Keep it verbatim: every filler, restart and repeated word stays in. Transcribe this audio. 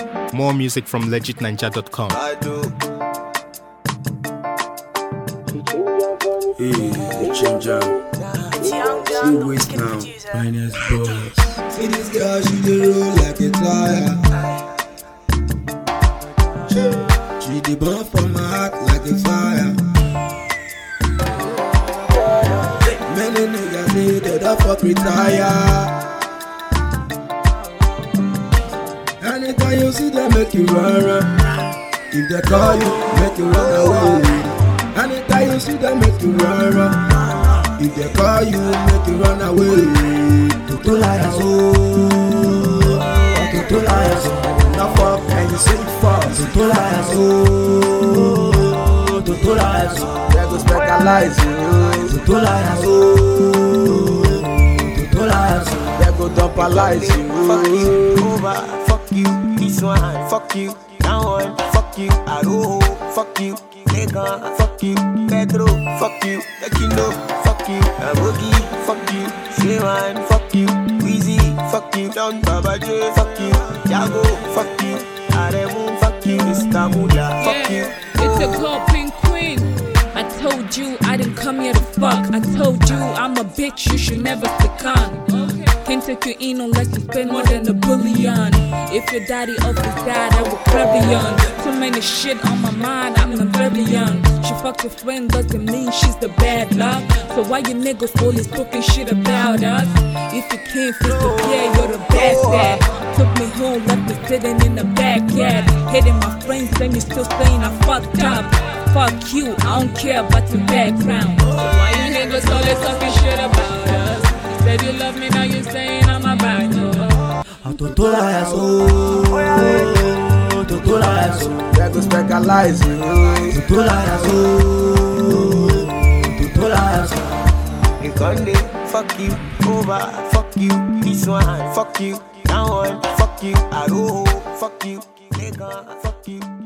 More music from legit ninja dot com. I do. Hey, the changer. See waste now. Finest boss. See this girl, she dey roll like a tire. She dey burn from my heart like a fire. Many niggas say they don't fuck retire. Anytime you see them, make you run, run. If they call you, make you run away. Anytime you see them, make you run, run. If they call you, make you run away. Toto liars, oh, Toto liars, oh. Now fuck and you say it fast. Toto liars, oh, Toto liars, oh. They go specialize, oh. Toto liars, oh, Toto liars, oh. They go dump a lies, oh. Fuck you, over, fuck you, this one, fuck you, that one, fuck you, Aroho, fuck you, Legon, fuck you, Pedro, fuck you, Ekino, fuck you, Abogi, fuck you, Shewan, fuck you, Weezy, fuck you, Don Baba J, fuck you, Jago, fuck you, Aremu, fuck you, Mister Mula, fuck you. It's a coping queen. I told you I didn't come here to fuck. I told you I'm a bitch, you should never succumb. Can't take you in unless you spend more than a billion. If your daddy off his dad, I will carry on. Too many shit on my mind, I'm not very young. She fucked a friend, doesn't mean she's the bad luck. So why you niggas always talking shit about us? If you can't fix the yeah, you're the bastard. Took me home, left me sitting in the backyard. Hating my friends, then you still saying I fucked up. Fuck you, I don't care about your background. So why you niggas always talking shit about us? Said you love me, now you saying I'm a bad girl. Toto liars, oh, Toto liars, oh. They go specialize, oh. Toto liars, oh, Toto liars, oh. You Conde, fuck you, over, fuck you, this one, fuck you, that one, fuck you, Aroho, fuck you, Legon, fuck you.